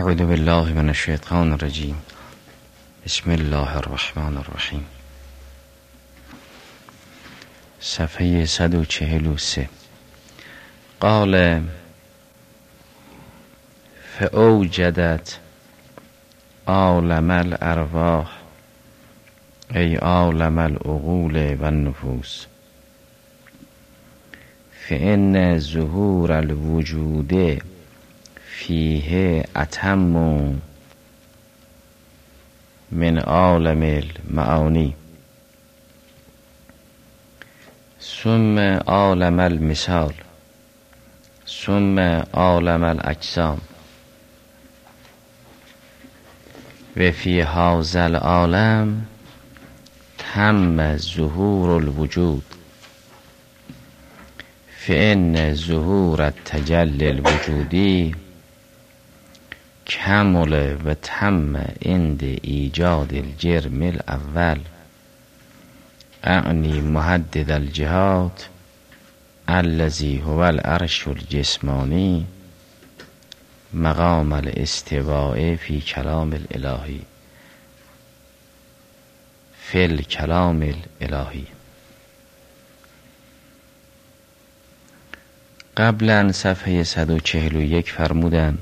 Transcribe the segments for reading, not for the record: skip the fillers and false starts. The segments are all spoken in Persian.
اعوذ بالله من الشیطان الرجیم. بسم الله الرحمن الرحیم. صفحه 143. قال فأوجدت عالم الارواح ای عالم العقول و النفوس، فإن ظهور الوجود فیه اتم من عالم المعانی، ثم عالم المثال، ثم عالم الاجسام، و فی هذا العالم تم ظهور الوجود، فإن ظهور التجلی الوجودی کمل و تم عند ایجاد الجرم الاول، اعنی محدد الجهات الذی هو العرش الجسمانی مقام الاستواء فی کلام الالهی فی الکلام الالهی. قبلا صفحه 141 فرمودن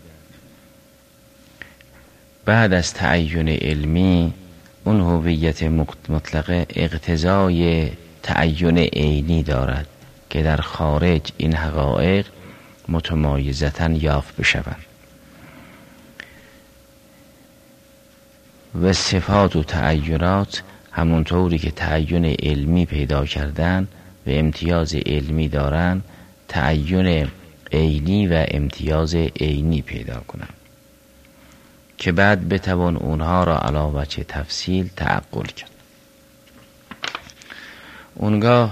بعد از تعین علمی اون هویت مطلقه اقتضای تعین عینی دارد که در خارج این حقایق متمایزتاً یافت بشوند و صفات و تعینات همونطوری که تعین علمی پیدا کردن و امتیاز علمی دارن تعین عینی و امتیاز عینی پیدا کنند که بعد بتوان اونها را علی وجه تفصیل تعقل کرد. اونگاه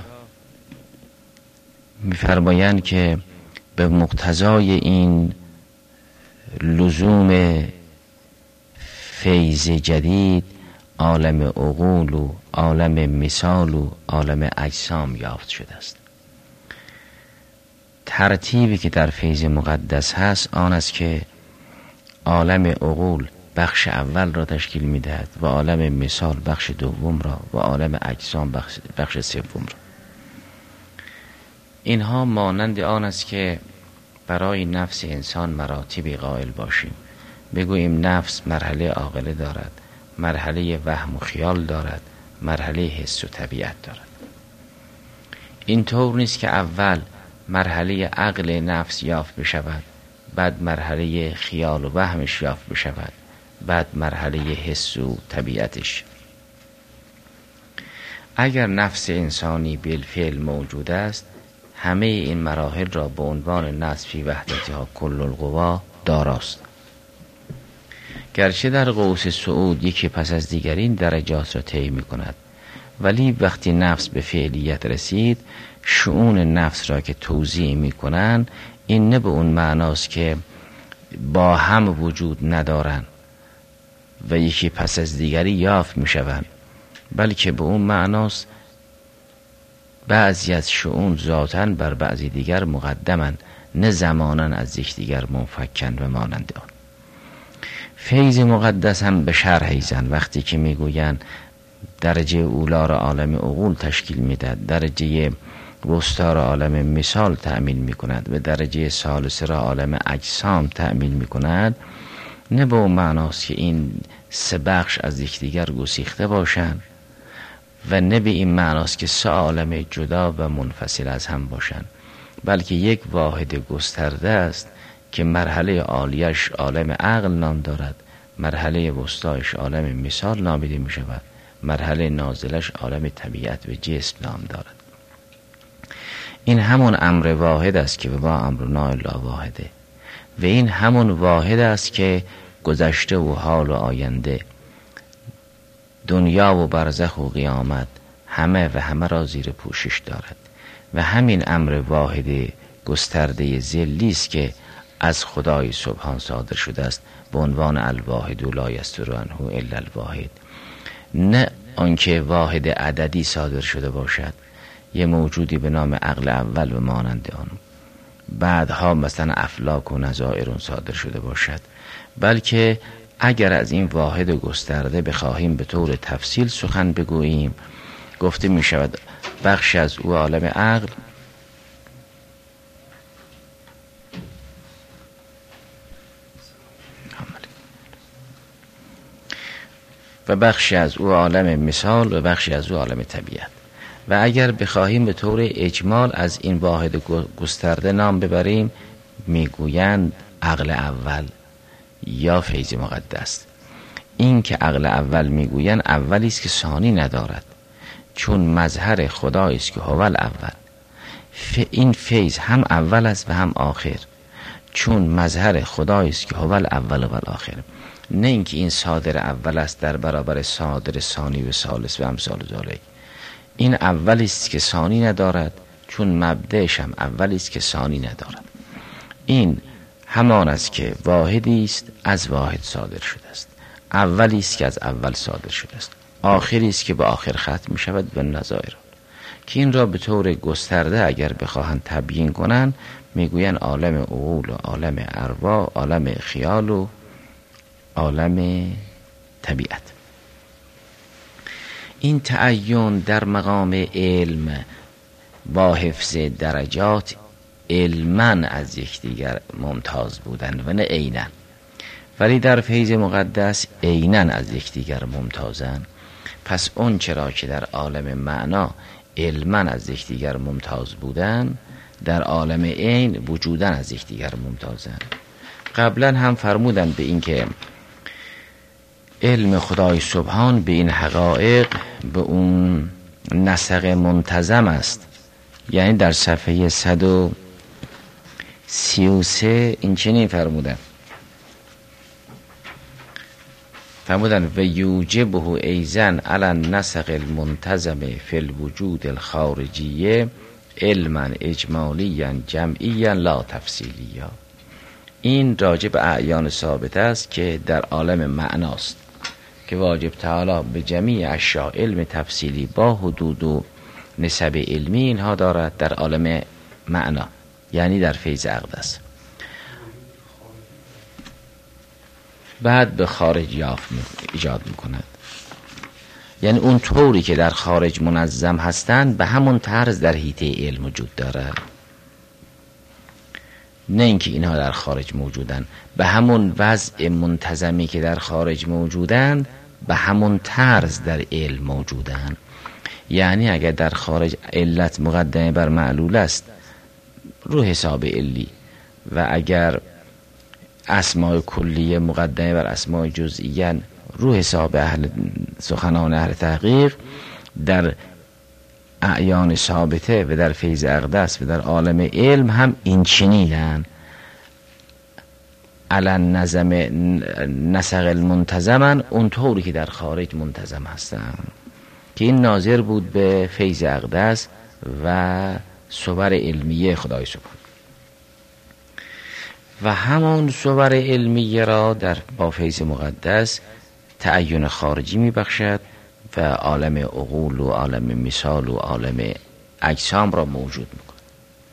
می‌فرمایند که به مقتضای این لزوم فیض جدید عالم عقول و عالم مثال و عالم اجسام یافت شده است. ترتیبی که در فیض مقدس هست آن است که عالم عقول بخش اول را تشکیل می‌دهد و عالم مثال بخش دوم را و عالم اجسام بخش سوم را. اینها مانند آن است که برای نفس انسان مراتبی قائل باشیم، بگوییم نفس مرحله عاقله دارد، مرحله وهم و خیال دارد، مرحله حس و طبیعت دارد. این طور نیست که اول مرحله عقل نفس یافت بشود، بعد مرحله خیال و وهمش یافت بشود، بعد مرحله حس و طبیعتش. اگر نفس انسانی بالفعل موجود است همه این مراحل را به عنوان نفس فی وحدتها کل القوا داراست، گرچه در قوس صعود یکی پس از دیگر این درجات را طی می کند، ولی وقتی نفس به فعلیت رسید شؤون نفس را که توزیع می کنند این نه به اون معناست که با هم وجود ندارن و یکی پس از دیگری یافت می شوند، بلکه به اون معناست بعضی از شؤون ذاتاً بر بعضی دیگر مقدمن، نه زماناً از یکدیگر منفکن و مانند آن. فیض مقدس هم به شرح ایزن وقتی که می گویند درجه اولا را عالم عقول تشکیل می دهد، درجه وسطی را عالم مثال تأمین می کند و درجه ثالثه را عالم اجسام تأمین می کند، نه به اون معناست که این سه بخش از یکدیگر گسیخته باشند و نه به این معناست که سه عالم جدا و منفصل از هم باشند، بلکه یک واحد گسترده است که مرحله عالیش عالم عقل نام دارد، مرحله وسطایش عالم مثال نامیده می شود، مرحله نازلش عالم طبیعت و جسم نام دارد. این همون امر واحد است که با امرنا الا واحده و این همون واحد است که گذشته و حال و آینده، دنیا و برزخ و قیامت همه را زیر پوشش دارد و همین امر واحد گسترده ذلی است که از خدای سبحان صادر شده است به عنوان الواحد لا یصدر عنه الا الواحد، نه آنکه واحد عددی صادر شده باشد، یه موجودی به نام عقل اول و مانند آن، بعدها مثلا افلاک و نظائر صادر شده باشد، بلکه اگر از این واحد گسترده بخواهیم به طور تفصیل سخن بگوییم، گفته می شود بخش از او عالم عقل و بخشی از او عالم مثال و بخشی از او عالم طبیعت. و اگر بخواهیم به طور اجمال از این واحد گسترده نام ببریم، میگویند عقل اول یا فیض مقدس. این که عقل اول میگویند اولی است که ثانی ندارد، چون مظهر خدایی است که هو الاول. این فیض هم اول است و هم آخر، چون مظهر خدایی است که هو الاول و الاخر. نه اینکه این صادر اول است در برابر صادر ثانی و ثالث و امثال ذالک. این اولی است که ثانی ندارد، چون مبدأش هم اولی است که ثانی ندارد. این همان است که واحدی است از واحد صادر شده است، اولی است که از اول صادر شده است، آخری است که به آخر ختم می شود به نظائر. که این را به طور گسترده اگر بخواهند تبیین کنند، میگویند عالم عقول و عالم ارواح، عالم خیال و عالم طبیعت. این تعین در مقام علم با حفظ درجات علما از یکدیگر ممتاز بودند و نه عینا، ولی در فیض مقدس عینا از یکدیگر ممتازند. پس اون چرا که در عالم معنا علما از یکدیگر ممتاز بودند، در عالم عین وجودا از یکدیگر ممتازند. قبلا هم فرمودند به این که علم خدای سبحان به این حقایق به اون نسق منتظم است. یعنی در صفحه 133 این چنین فرمودند و یوجبه ایزن علی النسق المنتظم فی الوجود الخارجیه علما اجمالیا جمعیا لا تفصیلیا. این راجع به اعیان ثابت است که در عالم معناست که واجب تعالی به جمیع اشیاء علم تفصیلی با حدود و نسب علمی اینها دارد در عالم معنا، یعنی در فیض اقدس. بعد به خارج ایجاد میکند، یعنی اون طوری که در خارج منظم هستند به همون طرز در حیطه علم وجود دارد. نه اینکه اینها در خارج موجودن، به همون وضع منتظمی که در خارج موجودن به همون طرز در علم موجودن. یعنی اگر در خارج علت مقدمه بر معلول است رو حساب علی، و اگر اسماء کلیه مقدمه بر اسماء جزئیه رو حساب سخنان اهل تحقیق، در اعیان ثابته و در فیض اقدس و در عالم علم هم این چنینن. علن نظم نسق المنتظمن اون طوری که در خارج منتظم هستن، که این ناظر بود به فیض اقدس و صور علمیه خدای سبحان. و همان صور علمیه را در با فیض مقدس تعین خارجی می بخشد و عالم عقول و عالم مثال و عالم اجسام را موجود می کند.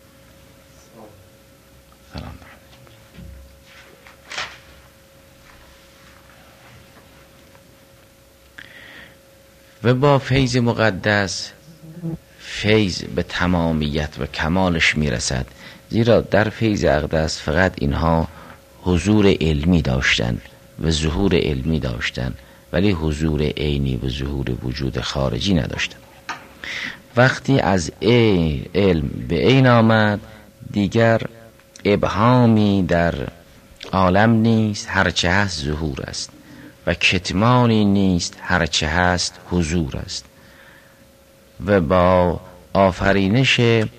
و با فیض مقدس فیض به تمامیت و کمالش می رسد، زیرا در فیض اقدس فقط اینها حضور علمی داشتند و ظهور علمی داشتند، ولی حضور عینی و ظهور وجود خارجی نداشتند. وقتی از علم به عین آمد، دیگر ابهامی در عالم نیست، هرچه هست ظهور است، و کتمانی نیست، هرچه هست حضور است. و با آفرینش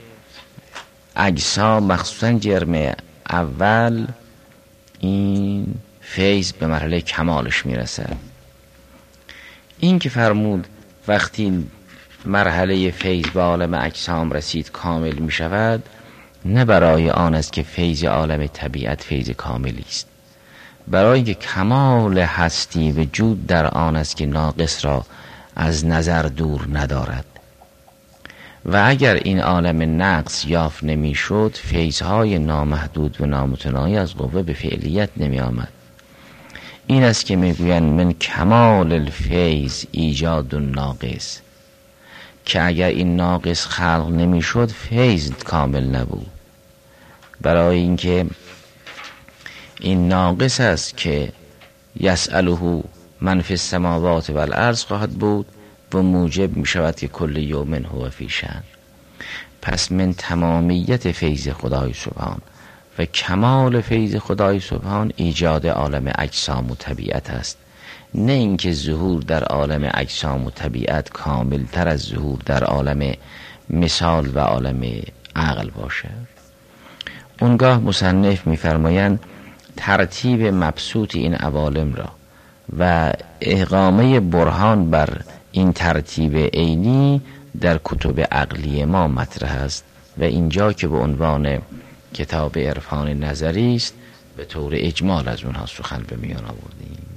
اجسام مخصوصا جرم اول این فیض به مرحله کمالش میرسد. این که فرمود وقتی مرحله فیض به عالم اجسام رسید کامل می شود، نه برای آن است که فیض عالم طبیعت فیض کاملی است، برای اینکه کمال هستی وجود در آن است که ناقص را از نظر دور ندارد. و اگر این عالم نقص یافت نمیشد، فیضهای نامحدود و نامتناهی از قوه به فعلیت نمی آمد. این است که میگویند من کمال الفیض ایجاد ناقص، که اگر این ناقص خلق نمیشد فیض کامل نبود. برای اینکه این ناقص است که یسأله من فی السماوات و الارض خواهد بود و موجب می شود که کل یوم هو فی شأن. پس من تمامیت فیض خدای سبحان و کمال فیض خدای سبحان ایجاد عالم اجسام و طبیعت است، نه اینکه ظهور در عالم اجسام و طبیعت کامل تر از ظهور در عالم مثال و عالم عقل باشد. اونگاه مصنف می‌فرمایند ترتیب مبسوط این عوالم را و اقامه برهان بر این ترتیب عینی در کتب عقلی ما مطرح است و اینجا که به عنوان کتاب عرفان نظری است به طور اجمال از اونها سخن به میان آوردیم.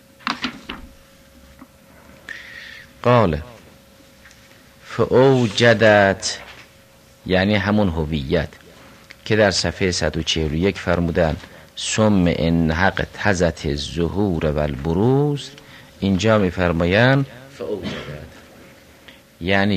قال فاوجدت، یعنی همون هویت که در صفحه 141 فرمودن ثم ان حق تزت الظهور و البروز، اینجا میفرمایند فاوجدت یعنی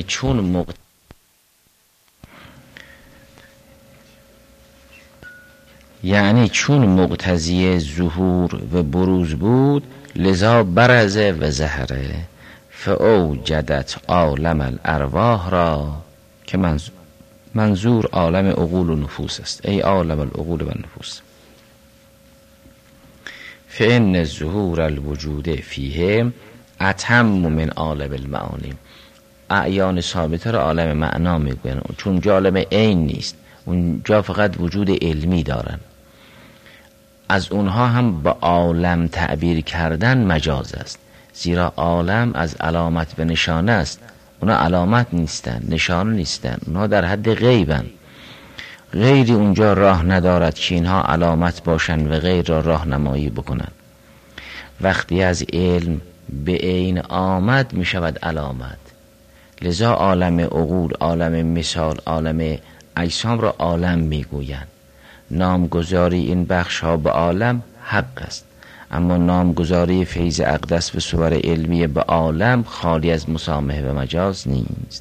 چون مقتضی ظهور و بروز بود لذا برزه و ظهره. فاوجدت عالم الارواح را که منظور عالم عقول و نفوس است، ای عالم العقول و النفوس. فإن الظهور الوجود فیه اتم من عالم المعانی، اعیان ثابته را عالم معنا میگوین، چون عالم عین نیست، اونجا فقط وجود علمی دارن. از اونها هم به عالم تعبیر کردن مجاز است، زیرا عالم از علامت به نشانه است، اونا علامت نیستن، نشانه نیستن، اونا در حد غیبن. غیری اونجا راه ندارد که اینها علامت باشن و غیر را راهنمایی بکنن. وقتی از علم به عین آمد می شود علامت. لذا عالم عقول، عالم مثال، عالم اجسام را عالم می گویند. نامگذاری این بخش ها به عالم حق است، اما نامگذاری فیض اقدس و صور علمی به عالم خالی از مسامحه و مجاز نیست.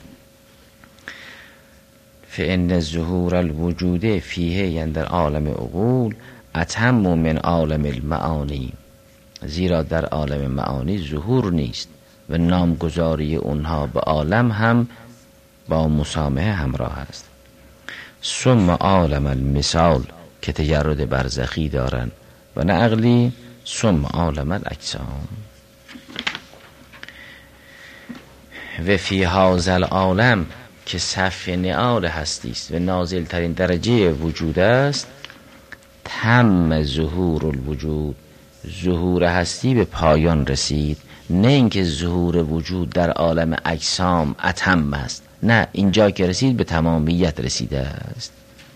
فإن الظهور الوجود فیه، یعنی در عالم عقول، اتم من عالم المعانی، زیرا در عالم معانی ظهور نیست و نامگذاری اونها به عالم هم با مسامحه همراه است. ثم عالم المثال که تجرد برزخی دارن و نه عقلی، ثم عالم الاجسام. و فی هذا العالم که صف نعال هستی است و نازل ترین درجه وجود است، تم ظهور الوجود، ظهور هستی به پایان رسید. نه اینکه ظهور وجود در عالم اجسام اتم است، نه، اینجا که رسید به تمامیت رسیده است.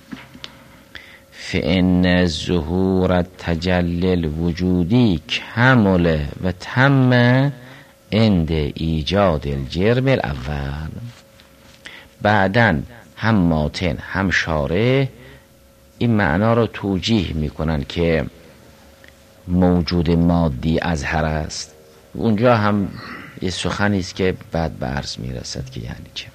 فإن ظهور التجلی الوجودی کمل و تم عند ایجاد الجرم الاول. بعدن هم ماتن هم شارح این معنا رو توجیه میکنن که موجود مادی اظهر است. اونجا هم یه سخنی است که بعد به عرض میرسد که یعنی چه.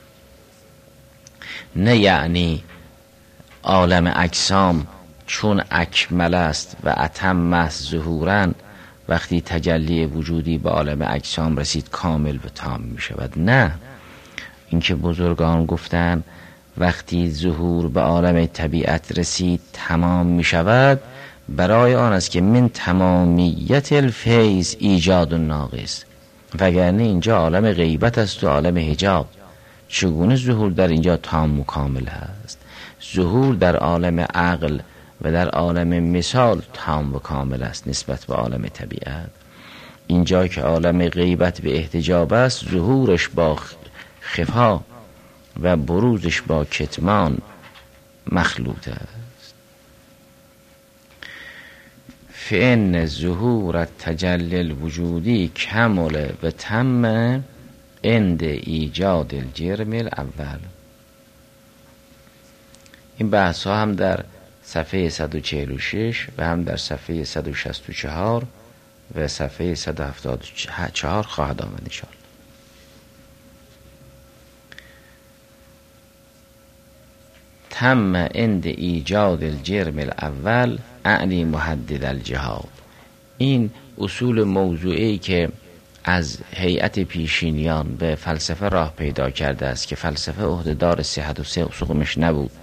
نه یعنی عالم اجسام چون اکمل است و اتم است ظهوراً، وقتی تجلی وجودی به عالم اجسام رسید کامل و تام می شود. نه، اینکه بزرگان گفتن وقتی ظهور به عالم طبیعت رسید تمام می شود، برای آن است که من تمامیت الفیض ایجاد ناقص، وگرنه اینجا عالم غیبت است و عالم حجاب. چگونه ظهور در اینجا تام و کامل هست؟ ظهور در عالم عقل و در عالم مثال تام و کامل است نسبت به عالم طبیعت. اینجا که عالم غیبت به احتجاب است، ظهورش با خفا و بروزش با کتمان مخلوط است. فإن ظهور التجلی الوجودی کمل و تم عند ایجاد الجرم الاول. این بحث ها هم در صفحه 146 و هم در صفحه 164 و صفحه 174 خواهد آمد انشاءالله. تم عند ایجاد الجرم الاول اعنی محدد الجهاد. این اصول موضوعی که از هیئت پیشینیان به فلسفه راه پیدا کرده است که فلسفه عهدهدار صحت و سقمش نبود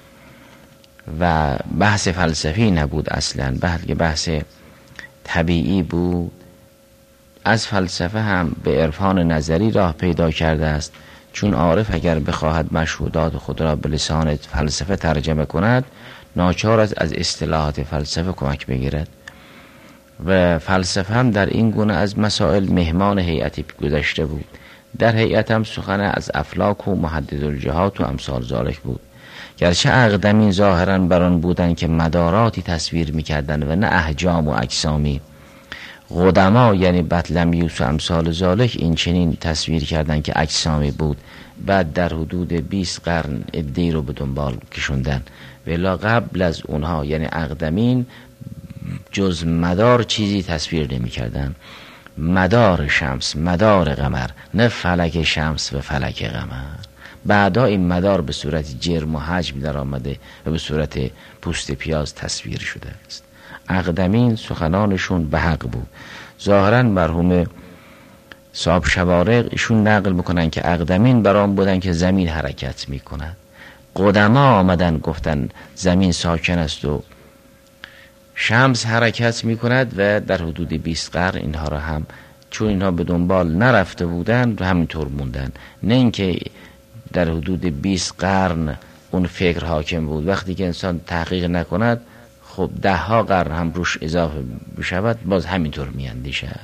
و بحث فلسفی نبود اصلا، بلکه بحث طبیعی بود، از فلسفه هم به عرفان نظری راه پیدا کرده است. چون عارف اگر بخواهد مشهودات خود را به لسان فلسفه ترجمه کند ناچار است از اصطلاحات فلسفه کمک بگیرد و فلسفه هم در این گونه از مسائل مهمان هیئتی گذشته بود. در هیئت هم سخن از افلاک و محدد الجهات و امثال ذالک بود، گرچه اقدمین ظاهرا بران بودند که مداراتی تصویر میکردند و نه احجام و اجسامی. قدما یعنی بطلمیوس و امثال ذالک این چنین تصویر کردند که اجسامی بود. بعد در حدود 20 قرن ادعی رو به دنبال کشوندن، ولی قبل از اونها یعنی اقدمین جز مدار چیزی تصویر نمی کردن. مدار شمس، مدار قمر، نه فلک شمس و فلک قمر. بعدا این مدار به صورت جرم و حجم در آمده و به صورت پوست پیاز تصویر شده است. اقدمین سخنانشون به حق بود. ظاهرا مرحوم صاحب شوارق ایشون نقل میکنن که اقدمین برام بودن که زمین حرکت میکند. قدما آمدن گفتن زمین ساکن است و شمس حرکت میکند و در حدود 20 قرن اینها را هم چون اینها به دنبال نرفته بودن همینطور موندن. نه اینکه در حدود 20 قرن اون فکر حاکم بود. وقتی که انسان تحقیق نکند خب 10 قرن هم روش اضافه بشود باز همینطور میاندیشد.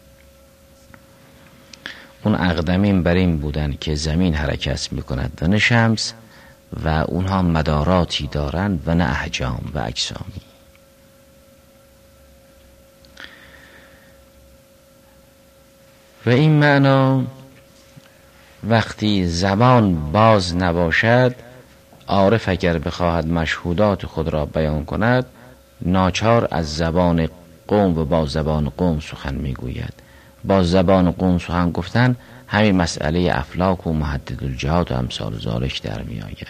اون اقدمین بر این بودن که زمین حرکت میکند و نه شمس و اونها مداراتی دارند و نه احجام و اجسامی. و این معنا وقتی زبان باز نباشد عارف اگر بخواهد مشهودات خود را بیان کند ناچار از زبان قوم و با زبان قوم سخن میگوید. با زبان قوم سخن گفتن همین مسئله افلاک و محدد الجهات و امثال ذالک در می آید.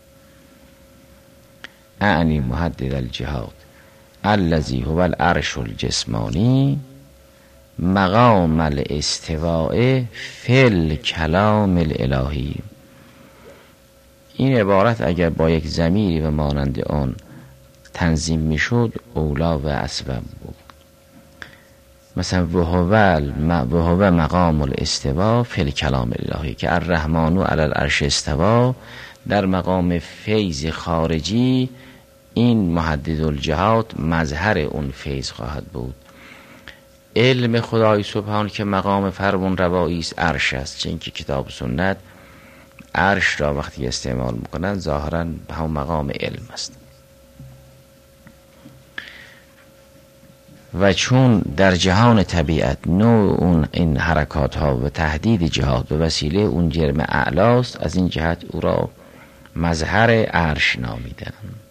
اعنی محدد الجهات الذی هو العرش الجسمانی مقام الاستواء فی الکلام الالهی. این عبارت اگر با یک ضمیری و مانند آن تنظیم میشد اولا و اسبب بود. مثلا وهو مقام الاستواء فی الکلام الالهی که الرحمن علی العرش استوا در مقام فیض خارجی این محدد الجهات مظهر اون فیض خواهد بود. علم خدای سبحان که مقام فرمون روایی است عرش است، چون که کتاب سنت عرش را وقتی استعمال میکنن ظاهرا به هم مقام علم است. و چون در جهان طبیعت نوع اون این حرکات ها و تهدید جهات به وسیله اون جرم اعلاست، از این جهت او را مظهر عرش نامیدن.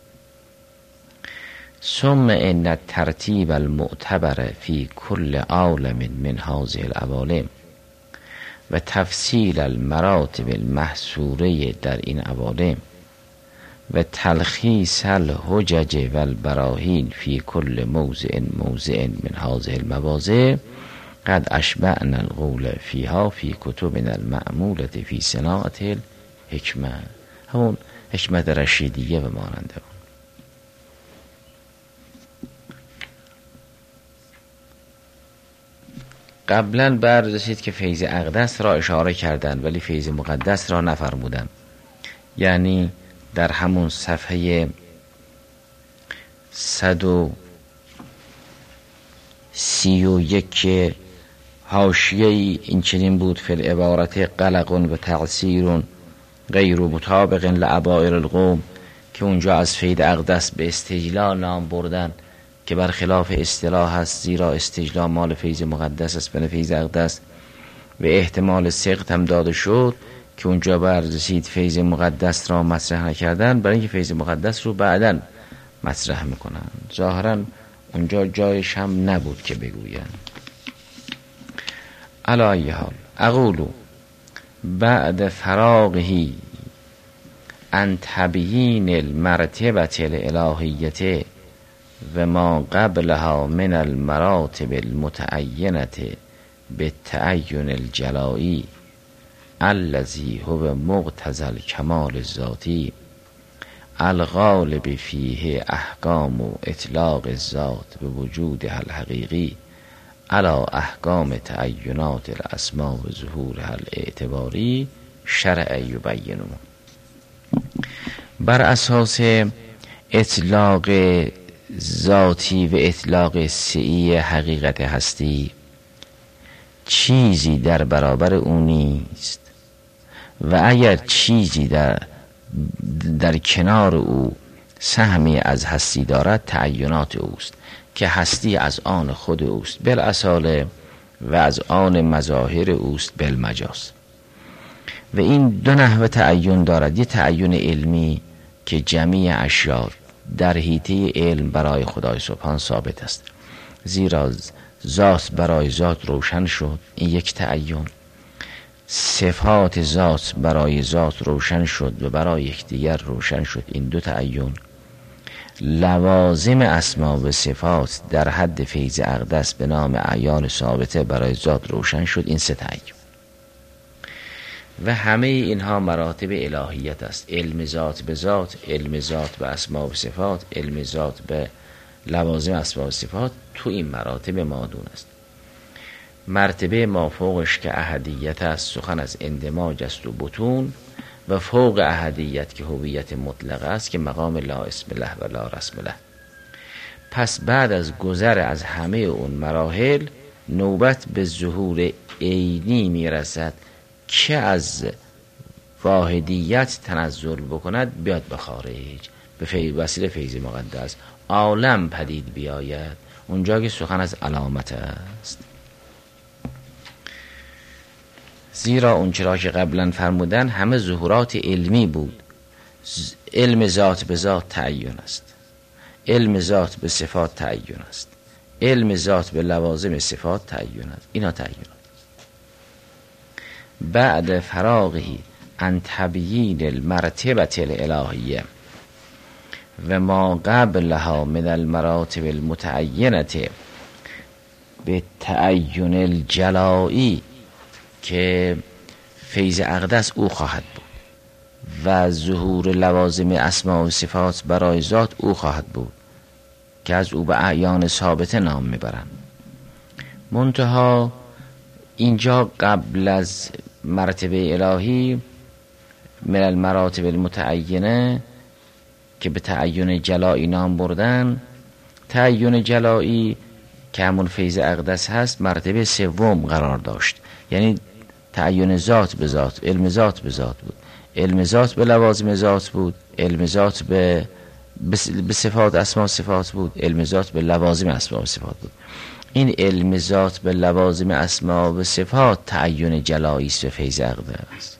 ثم ان الترتیب المعتبر فی کل عالم من هذه العوالم و تفصیل المراتب المحصوره در این عوالم و تلخیص الحجج و البراهین فی کل موضع من هذه المواضع قد اشبعنا القول فیها فی کتبنا المعمولة فی صناعة الحکمه. همون حکمت رشیدیه و ماننده. قبلا بررسید که فیض اقدس را اشاره کردند ولی فیض مقدس را نفرمودند. یعنی در همون صفحه 131 که حاشیه این چنین بود فی العبارت قلق و تعسیر غیر مطابق لعبائر القوم، که اونجا از فیض اقدس به استجلال نام بردن که برخلاف اصطلاح است، زیرا استجلال مال فیض مقدس است به فیض اقدس. و احتمال سقط هم داده شد که اونجا بررسید فیض مقدس را مطرح نکردن، برای اینکه فیض مقدس رو بعداً مطرح میکنن. ظاهراً اونجا جایش هم نبود که بگوین. علی ای حال اقولو بعد فراغه عن تبیین المرتبة الالهیة و ما قبلها من المراتب المتعینة بالتعین الجلایی الذي هو مقتضى الکمال الذاتی الغالب فیه احکام اطلاق الذات به وجودها الحقیقی علی احکام تعینات الاسماء و ظهورها الاعتباری شرع یبینه. بر اساس اطلاق ذاتی و اطلاق سعی حقیقت هستی چیزی در برابر او نیست و اگر چیزی در کنار او سهمی از هستی دارد تعینات اوست که هستی از آن خود اوست بالاصاله و از آن مظاهر اوست بالمجاز. و این دو نحوه تعین دارد. یه تعین علمی که جمیع اشیاء در حیطه علم برای خدای سبحان ثابت است، زیرا ذات برای ذات روشن شد، این یک تعین. صفات ذات برای ذات روشن شد و برای یکدیگر روشن شد، این دو تعین. لوازم اسما و صفات در حد فیض اقدس به نام اعیان ثابته برای ذات روشن شد، این سه تعین. و همه اینها مراتب الهیت است. علم ذات به ذات، علم ذات به اسما و صفات، علم ذات به لوازم اسما و صفات تو این مراتب مادون است. مرتبه ما فوقش که احدیت است، سخن از اندماج است و بطون، و فوق احدیت که هویت مطلق است که مقام لا اسم له و لا رسم له. پس بعد از گذر از همه اون مراحل نوبت به ظهور عینی میرسد که از واحدیت تنزل بکند بیاد به خارج، به وسیله فیض مقدس عالم پدید بیاید. اونجا که سخن از علامت است. زیرا اون چرا که قبلا فرمودن همه ظهورات علمی بود. علم ذات به ذات تعین است، علم ذات به صفات تعین است، علم ذات به لوازم صفات تعین است. اینا تعین. بعد فراغه عن تبیین المرتبة الالهیه و ما قبلها من المراتب المتعینه به تعین الجلایی که فیض اقدس او خواهد بود و ظهور لوازم اسما و صفات برای ذات او خواهد بود که از او به اعیان ثابته نام میبرند. منتها اینجا قبل از مرتبه الهی من المراتب المتعینه که به تعین جلایی نام بردن، تعین جلایی که همون فیض اقدس هست مرتبه سوم قرار داشت. یعنی تعین ذات به ذات، علم ذات به ذات بود، علم ذات به لوازم ذات بود، علم ذات به صفات اسما صفات بود، علم ذات به لوازم اسما صفات بود. این علم ذات به لوازم اسما و صفات تعین جلایی است و فیض اقدس.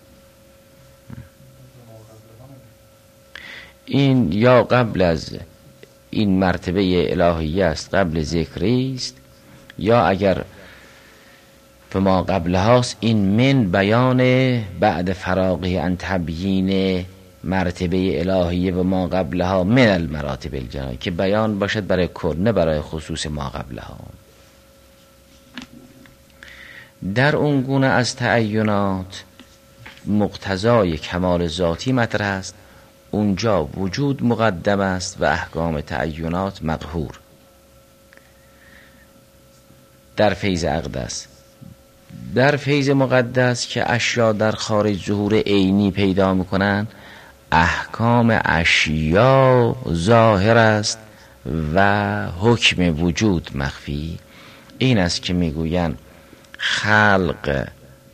این یا قبل از این مرتبه الهیه است، قبل ذکری است، یا اگر به ما قبل هاست این من بیان بعد فراغه عن تبیین مرتبه الهیه و ما قبلها من المراتب الجلایی که بیان باشد برای کل نه برای خصوص ما قبلها. در اون گونه از تعینات مقتضای کمال ذاتی مطرح است، اونجا وجود مقدم است و احکام تعینات مقهور. در فیض اقدس، در فیض مقدس که اشیا در خارج ظهور عینی پیدا میکنن، احکام اشیا ظاهر است و حکم وجود مخفی. این است که میگوین خلق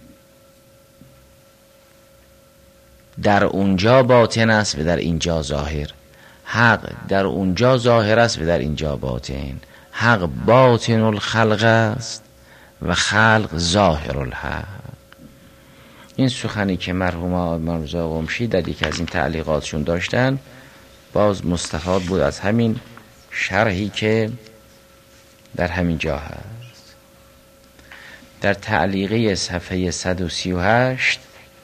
در اونجا باطن است و در اینجا ظاهر. حق در اونجا ظاهر است و در اینجا باطن. حق باطن الخلق است و خلق ظاهر الحق. این سخنی که مرحوم امام رضا قمشی در یکی از این تعلیقاتشون داشتن باز مستفاد بود از همین شرحی که در همین جا هست. در تعلیقه صفحه 138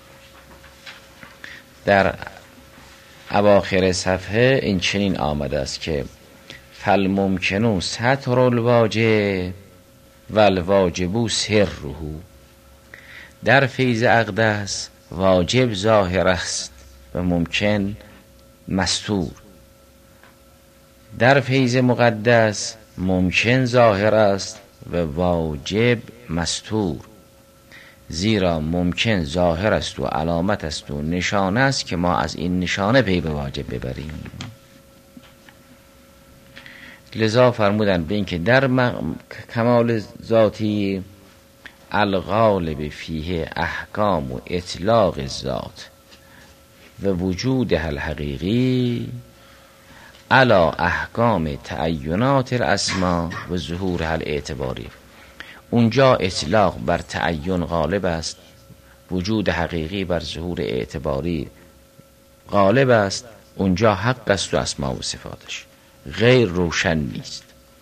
در اواخر صفحه این چنین آمده است که فالممکنو ستر الواجب والواجبو سره. در فیض اقدس واجب ظاهر است و ممکن مستور. در فیض مقدس ممکن ظاهر است و واجب مستور. زیرا ممکن ظاهر است و علامت است و نشانه است که ما از این نشانه پی به واجب ببریم. لذا فرمودن به این که در کمال ذاتی الغالب فیه احکام و اطلاق ذات و وجود الحقیقی علا احکام تعینات الاسما و ظهور الاعتباری. اونجا اطلاق بر تعین غالب است، وجود حقیقی بر ظهور اعتباری غالب است. اونجا حق است و اسما و صفاتش غیر روشن نیست.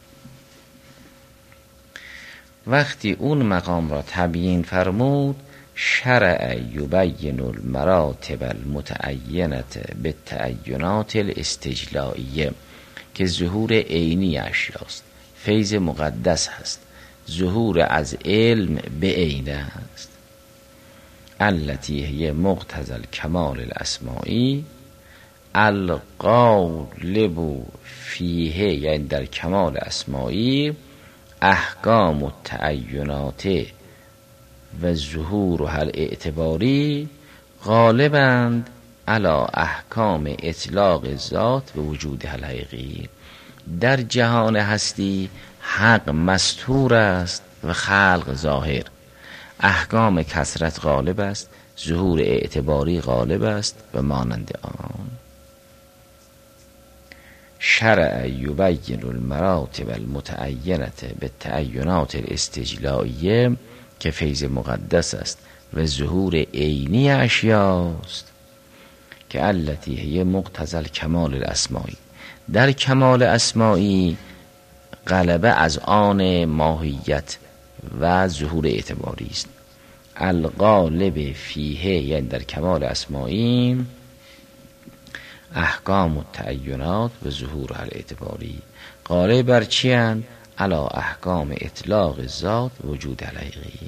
وقتی اون مقام را تبیین فرمود شرع یبین المراتب المتعینه بالتعینات الاستجلائیه که ظهور عینی اشیاست، فیض مقدس هست، ظهور از علم به عین است. التی هی مقتضی الکمال الاسمائی الغالب فیه، یعنی در کمال اسمائی احکام و تعینات و ظهور و هر اعتباری غالبند علا احکام اطلاق ذات و وجود الحقیقی. در جهان هستی حق مستور است و خلق ظاهر. احکام کثرت غالب است، ظهور اعتباری غالب است و مانند آن. شرع یبین المراتب المتعینه بالتعینات الاستجلائیه که فیض مقدس است و ظهور عینی اشیاست که التی هی مقتضی الکمال الاسمائی. در کمال اسمائی غلبه از آن ماهیت و ظهور اعتباری است. الغالب فیه، یعنی در کمال اسمائی احکام و تعینات و ظهور الاعتباری غالب بر چی اند؟ علا احکام اطلاق ذات وجود الحقیقی.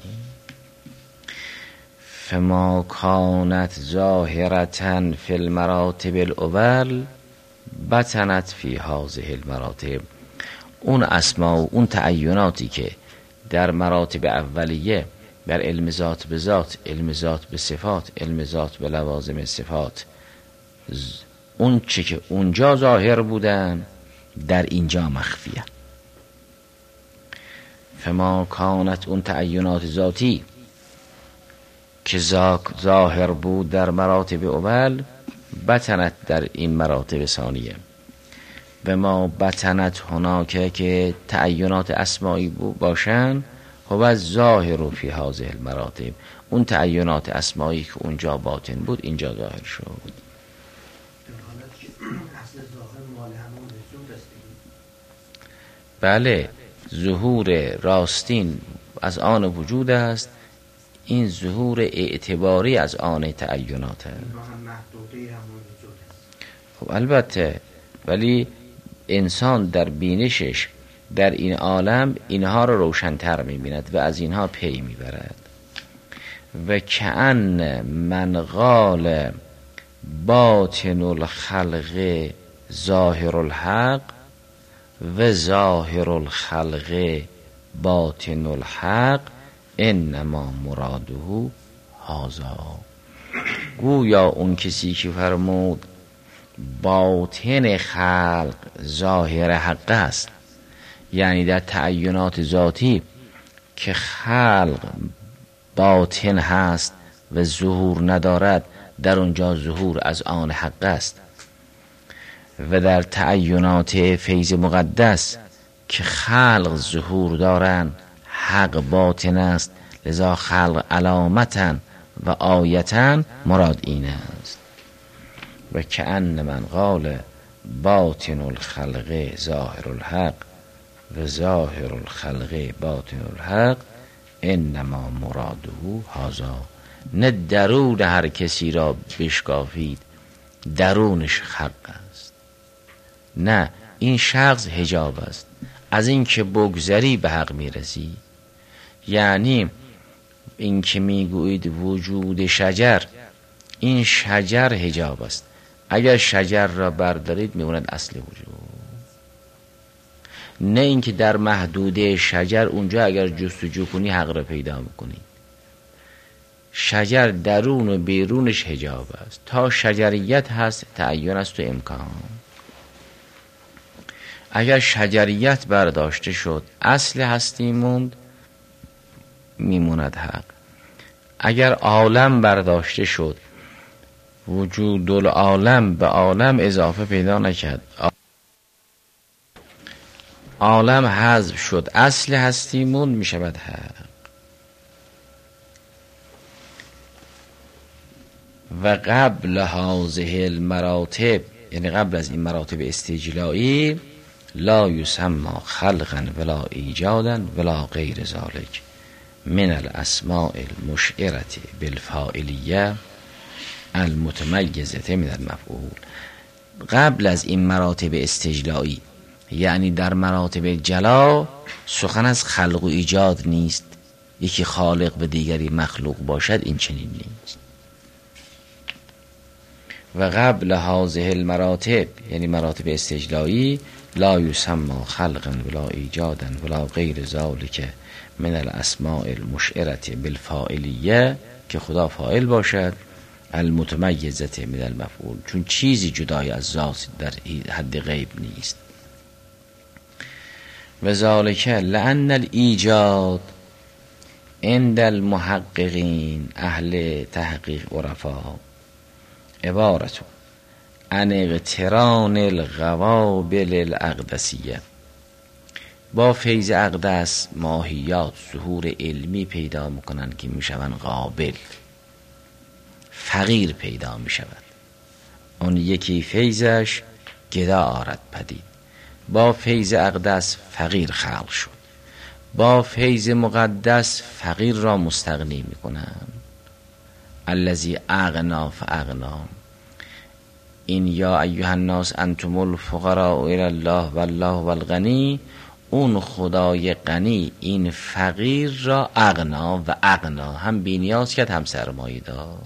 فما کانت ظاهرة فی المراتب الاول بطنت فی هذه المراتب. اون اسما و اون تعیناتی که در مراتب اولیه در علم ذات به ذات، علم ذات به صفات، علم ذات به لوازم صفات، اون چه که اونجا ظاهر بودن در اینجا مخفیه. فما کانت، اون تعینات ذاتی که ظاهر بود در مراتب اول بطنت در این مراتب ثانیه. و ما بطنت هناکه که تعینات اسمایی باشن هو ظاهر فی هذه المراتب. اون تعینات اسمایی که اونجا باطن بود اینجا ظاهر شد. بله، ظهور راستین از آن وجود است، این ظهور اعتباری از آن تعینات است. خب البته، ولی انسان در بینشش در این عالم اینها رو روشن‌تر می‌بیند و از اینها پی می‌برد. و کأن من قال باطن الخلق ظاهر الحق و ظاهر الخلق باطن الحق انما مراده هذا. گویا اون کسی که فرمود باطن خلق ظاهر حق است، یعنی در تعینات ذاتی که خلق باطن هست و ظهور ندارد، در اونجا ظهور از آن حق است. و در تعینات فیض مقدس که خلق ظهور دارن حق باطن است، لذا خلق علامتن و آیتاً مراد این است. و کأن من قال باطن الخلق ظاهر الحق و ظاهر الخلق باطن الحق انما مراده هذا. نه درون هر کسی را بشکافید درونش حق است، نه این شخص حجاب است. از این که بگذری به حق میرسی. یعنی این که میگویید وجود شجر، این شجر حجاب است. اگر شجر را بردارید میموند اصل وجود. نه اینکه در محدوده شجر اونجا اگر جستجو کنی حق را پیدا میکنی. شجر درون و بیرونش حجاب است. تا شجریت هست تعین است و امکان. اگر شجریت برداشته شد اصل هستی موند، میموند حق. اگر عالم برداشته شد وجود العالم به عالم اضافه پیدا نکرد، عالم حذف شد اصل هستی موند، میشود حق. و قبل هذه المراتب، یعنی قبل از این مراتب استجلایی، لا یسمى خلقا ولا ایجادا ولا غیر ذلك من الاسماء المشعرة بالفاعلیه المتمیزه من المفعول. قبل از این مراتب استجلایی، یعنی در مراتب جلا، سخن از خلق و ایجاد نیست. یکی خالق به دیگری مخلوق باشد، این چنین نیست. و قبل هذه المراتب، یعنی مراتب استجلایی، لا یسمى خلقا ولا ایجادا ولا غیر ذلك من الاسماء المشعرة بالفاعلیه، که خدا فاعل باشد، المتمیزه من المفعول، چون چیزی جدای از ذات در حد غیب نیست. و ذلك لأن الایجاد عند المحققین اهل تحقیق عرفا عبارت عن اقتران القوابل الاقدسیه. با فیض اقدس ماهیات ظهور علمی پیدا میکنن که میشون قابل، فقیر پیدا میشود. اون یکی فیضش گدا آرد پدید. با فیض اقدس فقیر خلق شد. با فیض مقدس فقیر را مستغنی میکنن. الذی اغنا فاغنا. این یا ایها الناس انتم الفقراء الی الله والله والغنی، اون خدای غنی این فقیر را اغنا و اغنا، هم بی‌نیاز کرد هم سرمایه داد.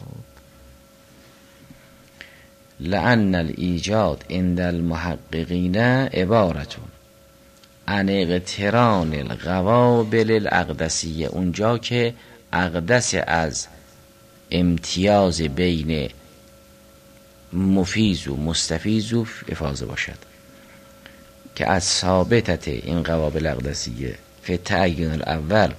لأن الایجاد عند المحققین عبارتون عن اقتران القوابل الاقدسیه، اونجا که اقدس از امتیاز بین مفیز و مستفیز و افاضه باشد، که از ثابتت این قوابل اقدسیه فی تعین الاول،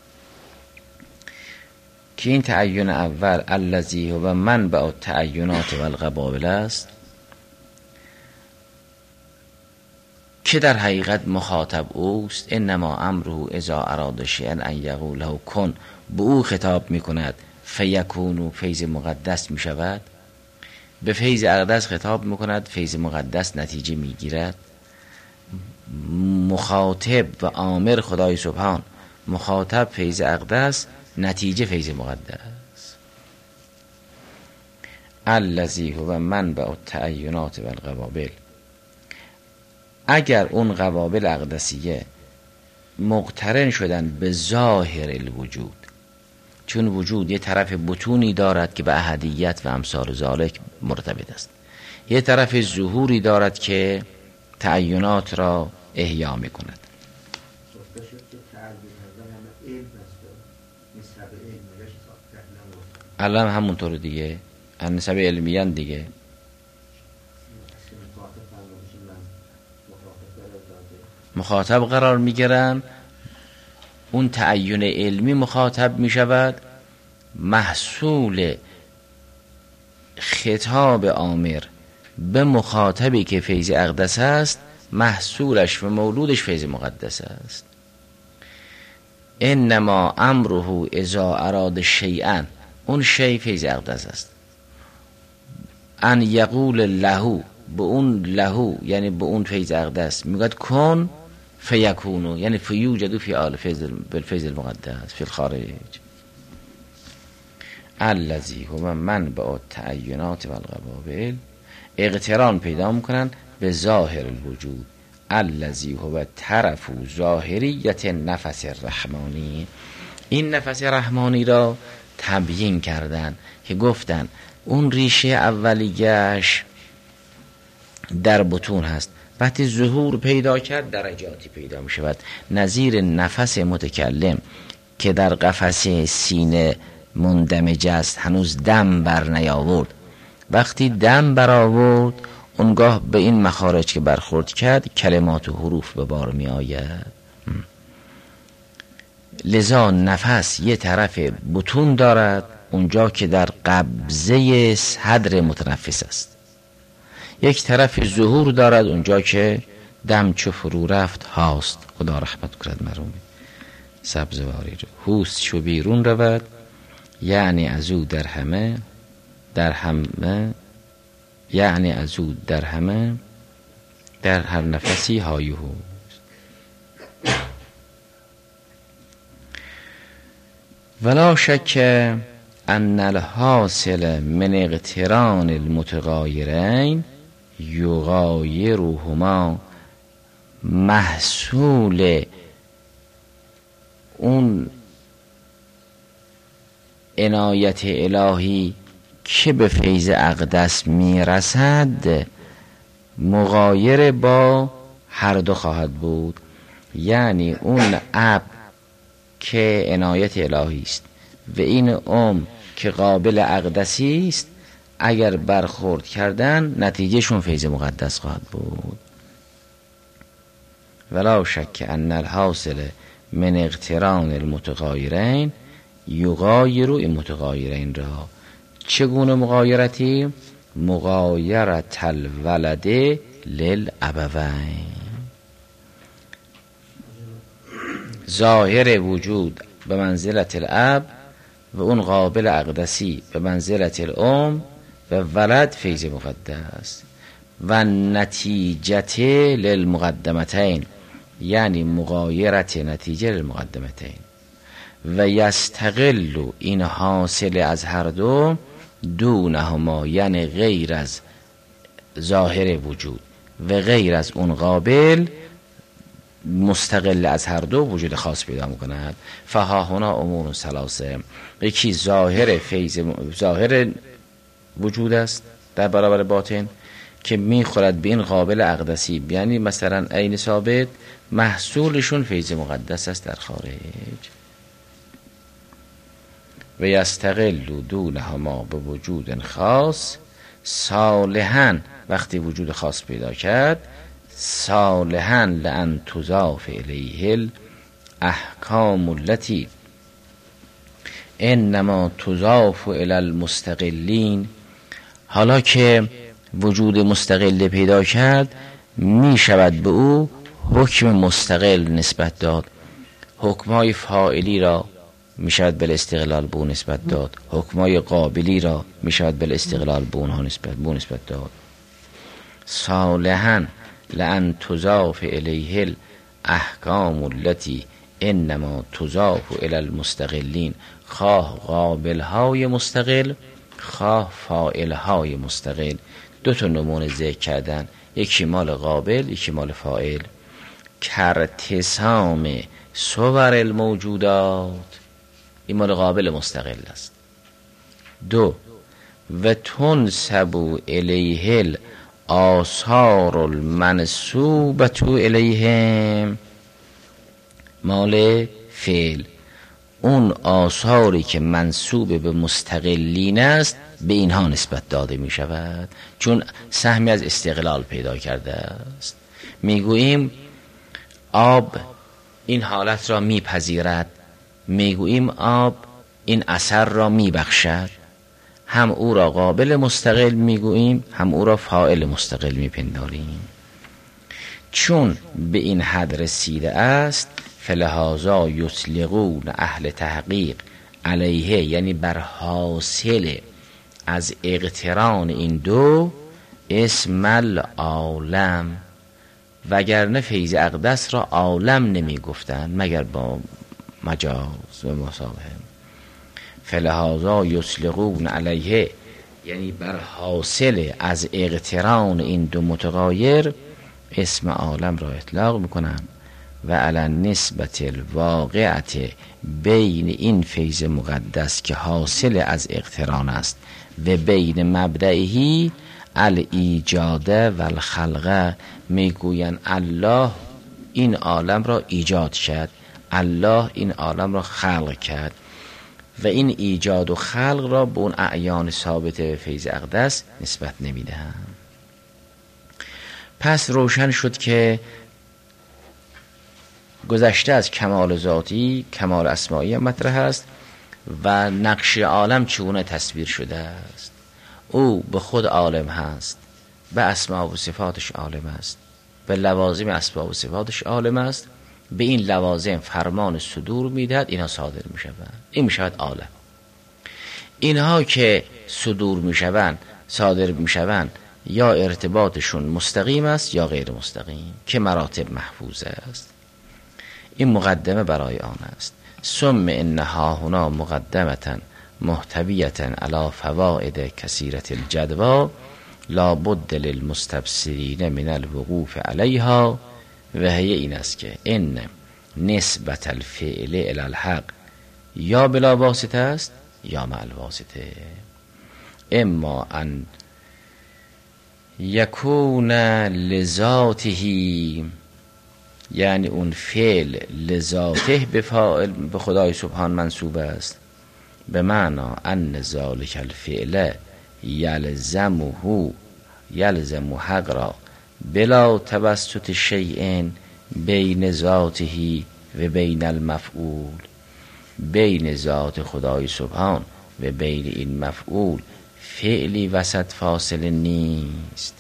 که این تعین اول الذی هو منبع التعینات و القوابل است، که در حقیقت مخاطب اوست. انما امره اذا اراد شیئا ان یقول له کن، به او خطاب میکند فیکون، فیض مقدس میشود. به فیض اقدس خطاب میکند، فیض مقدس نتیجه میگیرد. مخاطب و آمر خدای سبحان، مخاطب فیض اقدس، نتیجه فیض مقدس. الذی هو منبع التعینات و القوابل. اگر اون قوابل اقدسیه مقترن شدن به ظاهر الوجود، چون وجود یه طرف بطونی دارد که به احدیت و امثال ذالک مرتبط است، یه طرف ظهوری دارد که تعینات را احیا می کند. الان همونطور دیگه، نسب علمیان دیگه. مخاطب قرار می گیرن، اون تعین علمی مخاطب می شود. محصول خطاب آمر به مخاطبی که فیض اقدس است، محصولش و مولودش فیض مقدس است. انما امره اذا اراد شیئا، اون شی فیض اقدس است. ان یقول لهو، به اون لهو یعنی به اون فیض اقدس میگوید کن فیکونو، یعنی فیوجدو فی آل بالفیض المقدس فی الخارج. الذی هو منبع التعینات و القبابل، اقتران پیدا میکنن به ظاهر الوجود. الذی هو طرف ظاهریت نفس رحمانی، این نفس رحمانی را تبیین کردن که گفتن اون ریشه اولیش در بطون هست، وقتی ظهور پیدا کرد درجاتی پیدا می شود، نظیر نفس متکلم که در قفسه سینه مندمج است، هنوز دم بر نیاورد. وقتی دم بر آورد اونگاه به این مخارج که برخورد کرد کلمات و حروف به بار می آید. لذا نفس یه طرف بطون دارد، اونجا که در قبضه صدر متنفس است. یک طرف ظهور دارد، اونجا که دم چو فرو رفت هاست. خدا رحمت کرد مرحوم سبزواری رو. هوست چو بیرون رود یعنی از او در همه یعنی از او در همه در هر نفسی های هوست. ولا شک ان الحاصل من اقتران المتغایرین یغایرهما، محصول اون عنایت الهی که به فیض اقدس میرسد مغایر با هر دو خواهد بود. یعنی اون اب که عنایت الهی است و این که قابل اقدسی است، اگر برخورد کردن نتیجهشون فیض مقدس خواهد بود. ولا شک ان الحاصل من اقتران المتغایرین یغایر این متغایرین را. چگونه مغایرتی؟ مغایرت الولد للابوین، ظاهر وجود به منزلت الاب و اون قابل اقدسی به منزلت الام و ولد فیض مقدس. و نتیجت للمقدمتین، یعنی مغایرت نتیجه للمقدمتین. و یستقل این حاصل از هر دو دونهما، یعنی غیر از ظاهر وجود و غیر از اون قابل مستقل از هر دو وجود خاص پیدا میکند. فها هنا امور ثلاثه، یکی ظاهر وجود است در برابر باطن که میخورد به این قابل اقدسی، یعنی مثلا عین ثابت محصولشون فیض مقدس است در خارج. و یستقل دونهما به وجود خاص صالحا، وقتی وجود خاص پیدا کرد صالحا لان تضاف الیه الاحکام التي انما تضاف الی المستقلین. حالا که وجود مستقل پیدا کرد می شود به او حکم مستقل نسبت داد. حکمای فاعلی را می شود بالاستقلال به نسبت داد، حکمای قابلی را می شود بالاستقلال به نسبت داد. صالحا لان تضاف الیه الاحکام التي انما تضاف الی المستقلین، خواه قابل های مستقل خواه فاعل های مستقل. دو تا نمونه ذکر کردن، یکی مال قابل یکی مال فاعل. کرتسام صور الموجودات، این مال قابل مستقل است. دو و تنسب الیه الاثار المنسوبه الیهم، مال فعل. اون آثاری که منسوب به مستقلین است به اینها نسبت داده می شود، چون سهمی از استقلال پیدا کرده است. میگوییم آب این حالت را میپذیرد، میگوییم آب این اثر را میبخشد. هم او را قابل مستقل میگوییم، هم او را فاعل مستقل میپنداریم. چون به این حد رسیده است فلهذا یطلقون اهل تحقیق علیه یعنی بر حاصل از اقتران این دو اسم العالم، وگرنه فیض اقدس را عالم نمی گفتن مگر با مجاز و مصابه. فلهذا یطلقون علیه یعنی بر حاصل از اقتران این دو متغایر اسم عالم را اطلاق میکنن و علی نسبت الواقعت بین این فیض مقدس که حاصل از اقتران است و بین مبدعهی الایجاد و الخلق میگوین الله این عالم را ایجاد کرد، الله این عالم را خلق کرد و این ایجاد و خلق را به اون اعیان ثابت فیض اقدس نسبت نمیدهم. پس روشن شد که گذشته از کمال ذاتی کمال اسمایی مطرح است و نقش عالم چگونه تصویر شده است. او به خود عالم هست، به اسما و صفاتش عالم است، به لوازم اسما و صفاتش عالم است، به این لوازم فرمان صدور میدهد، اینا صادر میشوند، این میشود عالم. اینها که صدور میشوند صادر میشوند یا ارتباطشون مستقیم است یا غیر مستقیم که مراتب محفوظ است. این مقدمه برای آن است. ثم انها هنا مقدمتا محتویتا علی فوائد کثیرة الجدوی لا بد للمستبصرین من الوقوف علیها و هی این است که ان نسبت الفعل الی الحق یا بلا واسطه است یا مع الواسطه. اما ان یکون لذاته یعنی اون فعل لذاته به خدای سبحان منصوب است، به معنی ان ذالک الفعل یلزم حق را بلا توسط شیء بین ذاته و بین المفعول، بین ذات خدای سبحان و بین این مفعول فعلی وسط فاصله نیست،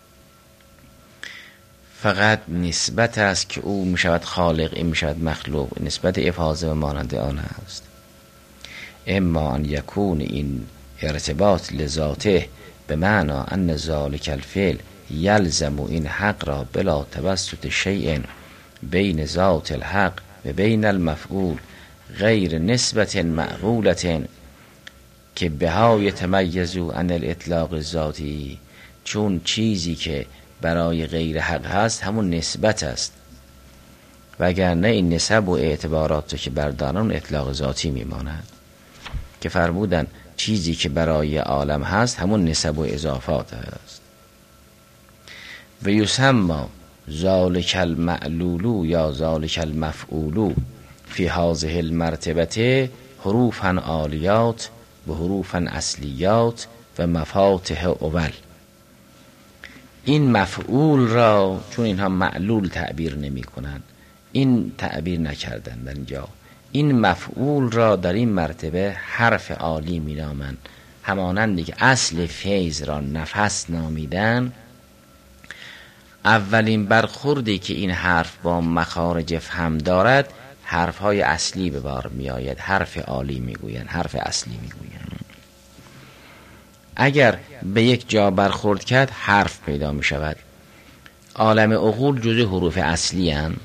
فقط نسبت است که او میشود خالق این میشود مخلوق، نسبت افاضه و مانند آن است. اما ان یکون این ارتباط لذاته به معنی ان ذالک الفعل یلزم این حق را بلا توسط شیء بین ذات الحق و بین المفعول غیر نسبت معقولت که بها یتمیزوا عن الاطلاق الذاتی، چون چیزی که برای غیر حق هست همون نسبت است، وگرنه این نسب و اعتبارات که بردارن اطلاق ذاتی میماند که فرمودن چیزی که برای عالم هست همون نسب و اضافات است. و یسمى ذالک المعلول یا ذالک المفعول فی هذه المرتبه حروفا عالیات و حروفا اصلیات و مفاتح اول. این مفعول را چون اینها معلول تعبیر نمی کنند، این تعبیر نکردن در اینجا، این مفعول را در این مرتبه حرف عالی می نامند، همانندی که اصل فیض را نفس نامیدن. اولین برخوردی که این حرف با مخارج فهم دارد حرفهای اصلی به بار می آید، حرف عالی می گویند، حرف اصلی می گویند. اگر به یک جا برخورد کرد حرف پیدا می شود. عالم عقول جزء حروف اصلی هستند.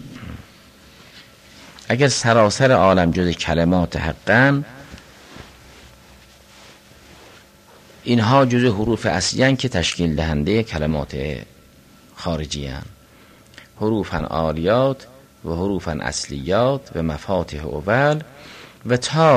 اگر سراسر عالم جزء کلمات حقن، اینها جزء حروف اصلی هستند که تشکیل دهنده کلمات خارجی هستند. حروفا عالیات و حروفا اصلیات و مفاتح اول و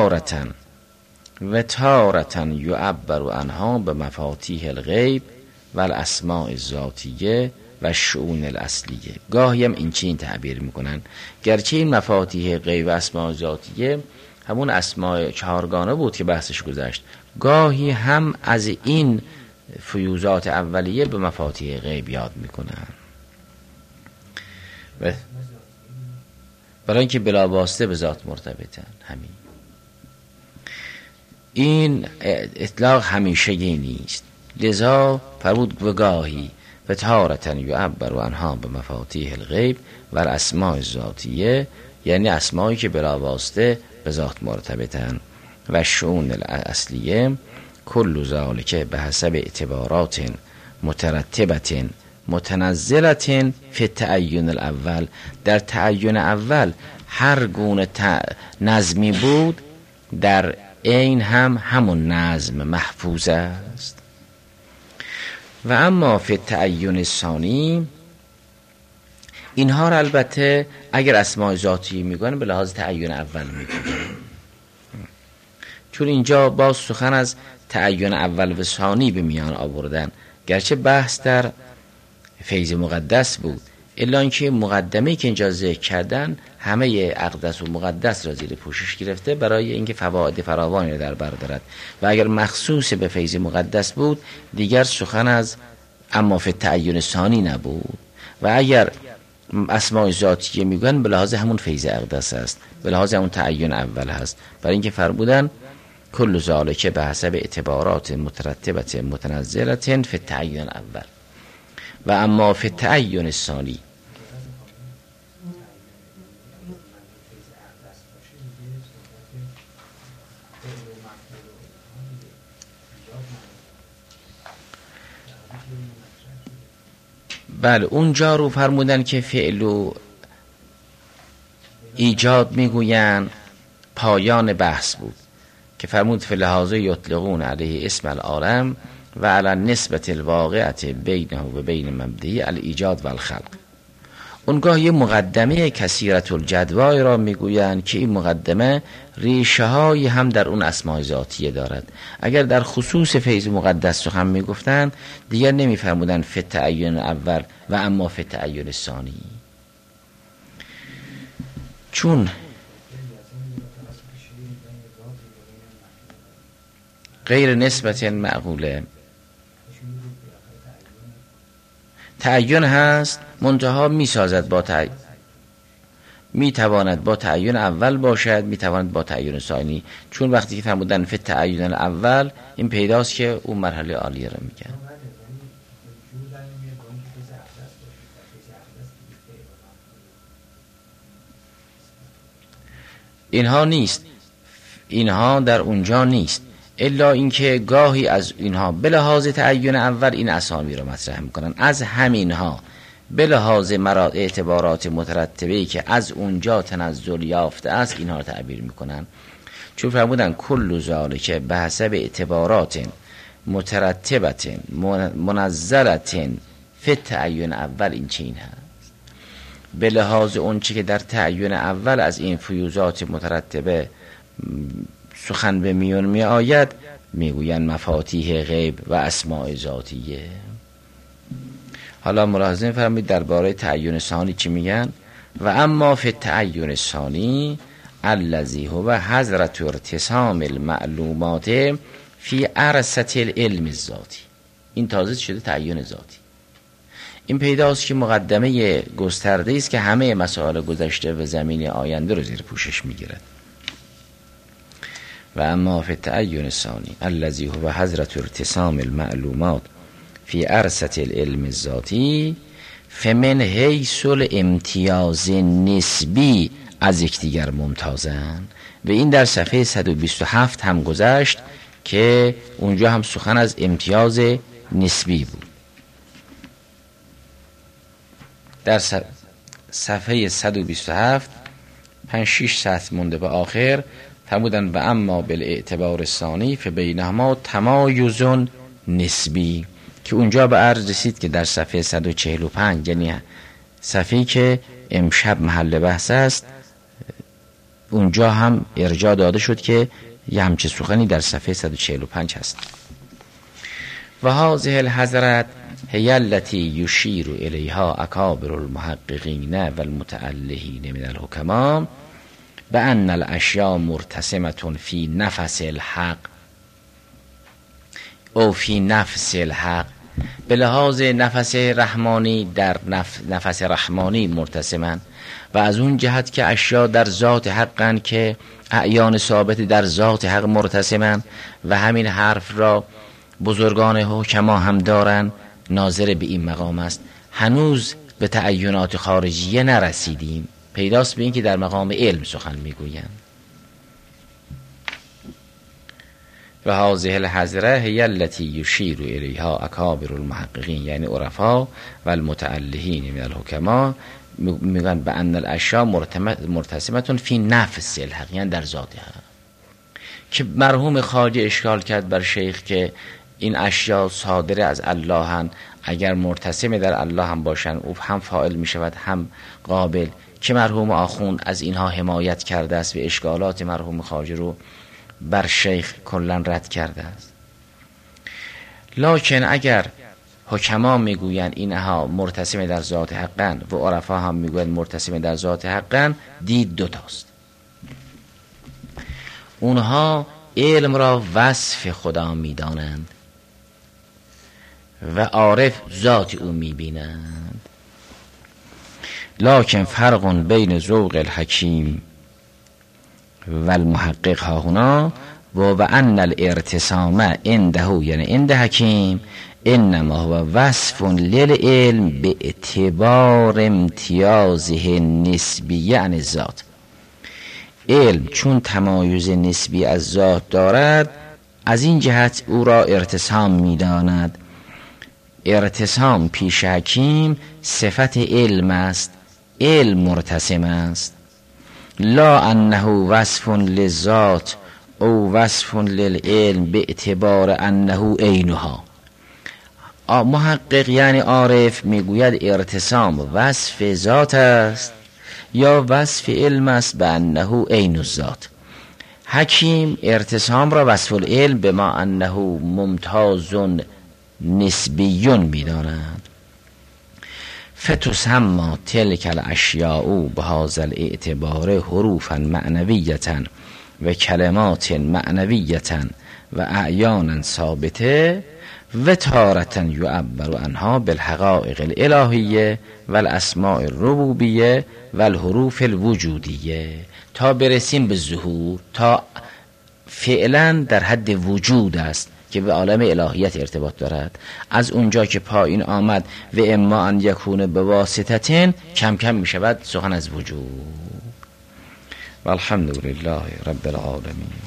تارتن یعبر عنها به مفاتیح الغیب و الاسماء الذاتیه و شؤون الاصلیه. گاهی هم این چین تعبیر میکنن، گرچه این مفاتیح غیب و اسماء ذاتیه همون اسماء چهارگانه بود که بحثش گذشت، گاهی هم از این فیوزات اولیه به مفاتیح غیب یاد میکنن برای اینکه بلا واسطه به ذات مرتبطن. همین این اطلاق همیشگی نیست، لذا فرمود و گاهی و تارتن یعبر عنها به مفاتیح الغیب و الاسماء الذاتیه یعنی اسمایی که بلاواسطه به ذات مرتبطن. و شؤون الاصلیه کل ذالک به حسب اعتبارات مترتبت متنزلت فی التعین الاول. در تعین اول هر گونه نظمی بود در عین هم همون نظم محفوظ است. و اما فی التعین الثانی، اینها را البته اگر اسماء ذاتی میگن به لحاظ تعین اول میگن، چون اینجا باز سخن از تعین اول و ثانی به میان آوردن، گرچه بحث در فیض مقدس بود، الا اینکه مقدمه‌ای که اینجا ذکر کردن همه اقدس و مقدس را زیر پوشش گرفته برای اینکه فواید فراوانی را در بر دارد. و اگر مخصوص به فیض مقدس بود دیگر سخن از اما فی التعین ثانی نبود. و اگر اسماء ذاتیه میگن به لحاظ همون فیض اقدس است، به لحاظ همون تعین اول هست، برای اینکه فرمودن کل ذالک به حسب اعتبارات مترتبت متنزلت فی التعین الاول و اما فی التعین الثانی. بله اونجا رو فرمودن که فعل و ایجاد میگوین پایان بحث بود که فرمود فی لحاظه یطلقون علیه اسم العالم و علی نسبت الواقعت بینه و بین مبدی الایجاد و الخلق. اونگاه یه مقدمه کثیرت الجدوای را میگویند که این مقدمه ریشه های هم در اون اسماء ذاتیه دارد. اگر در خصوص فیض مقدس سخن میگفتند دیگر نمیفرمودند فی التعین اول و اما فی التعین ثانی، چون غیر نسبت معقوله تعین هست، منتها میسازد با تعین، میتواند با تعین اول باشد، میتواند با تعین ثانی، چون وقتی که فرمودن فی التعین الاول این پیداست که اون مرحله عالیه را میگن. اینها نیست، اینها در اونجا نیست، الا اینکه گاهی از اینها به لحاظ تعین اول این اسامی را مطرح میکنن، از همینها به لحاظ اعتبارات مترتبه‌ای که از اونجا تنزل یافته است اینها را تعبیر میکنن. چون فرمودن کل ذالک به حسب اعتبارات مترتبت منزلت فی التعین اول، این چین هست به لحاظ اون چی که در تعین اول از این فیوزات مترتبه سخن به میون می آید، میگوین مفاتیح غیب و اسماء ذاتیه. حالا ملاحظه فرمایید درباره تعین ثانی چی میگن؟ و اما فی التعین ثانی الذی هو حضرت ارتسام المعلومات فی عرصة العلم الذاتی. این تازه شده تعین ذاتی. این پیداست که مقدمه گسترده است که همه مسائل گذشته و زمین آینده رو زیر پوشش میگیرد. و اما فی التعین الثانی الذی هو حضرت ارتسام المعلومات فی عرصة العلم الذاتی فمن حیث الامتیاز نسبی از یکدیگر ممتازن. و این در صفحه 127 هم گذشت که اونجا هم سخن از امتیاز نسبی بود. در صفحه 127 5-6 سطر مونده به آخر فرمودن و اما بالاعتبار الثانی فبینهما تمایز نسبی، که اونجا به عرض رسید که در صفحه 145 یعنی صفحه‌ای که امشب محل بحث است اونجا هم ارجاع داده شد که یه همچه سخنی در صفحه 145 هست. و هذه الحضرت هی التي یشیر الیها اکابر المحققین و المتألهین من الحکما بأن الاشیاء مرتسمة فی نفس الحق او فی نفس الحق، به لحاظ نفس رحمانی در نفس رحمانی مرتسمن، و از اون جهت که اشیاء در ذات حقن که اعیان ثابت در ذات حق مرتسمن و همین حرف را بزرگان حکما هم دارن، ناظر به این مقام است. هنوز به تعینات خارجیه نرسیدیم، پیداست به این که در مقام علم سخن میگویند. و هذه الحضره هی التي یشیر الیها اکابر المحققین، یعنی عرفا و المتعلهین من الحکما، میگن به ان الاشیاء مرتسمه فی نفس الحق، یعنی در ذاتها. که مرحوم خواجه اشکال کرد بر شیخ که این اشیاء صادره از الله هن، اگر مرتسم در الله هم باشن او هم فاعل می شود هم قابل، که مرحوم آخوند از اینها حمایت کرده است و اشکالات مرحوم خواجه رو بر شیخ کلا رد کرده است. لکن اگر حکما میگویند اینها مرتسم در ذات حقن و عرفا هم میگویند مرتسم در ذات حقن، دید دوتاست. اونها علم را وصف خدا میدانند و عارف ذات او میبینند. لکن فرق بین ذوق الحکیم و المحقق ها هنا و ان الارتسام عنده، یعنی عند حکیم، انما هو وصف للعلم به اعتبار امتیازه نسبی عن الذات. علم چون تمایز نسبی از ذات دارد، از این جهت او را ارتسام می‌داند. ارتسام پیش حکیم صفت علم است، علم مرتسم است. لا انه وصف للذات او وصف للعلم به اعتبار انه عینها. محقق یعنی عارف میگوید ارتسام وصف ذات است یا وصف علم است به انه عین الذات. حکیم ارتسام را وصف العلم به ما انه ممتاز نسبیون میدانند. فتسمى تلك الاشیاء بهذا الاعتبار حروفا معنویتا و کلمات معنویتا و اعیانا ثابته و تارة یعبر عنها بالحقائق الالهیه و الاسماء الربوبیه و الحروف الوجودیه، تا برسیم به ظهور، تا فعلا در حد وجود است که به عالم الهیت ارتباط دارد. از اونجا که پایین آمد و اما ان یکون به واسطتین، کم کم می شود سخن از وجود. والحمد لله رب العالمین.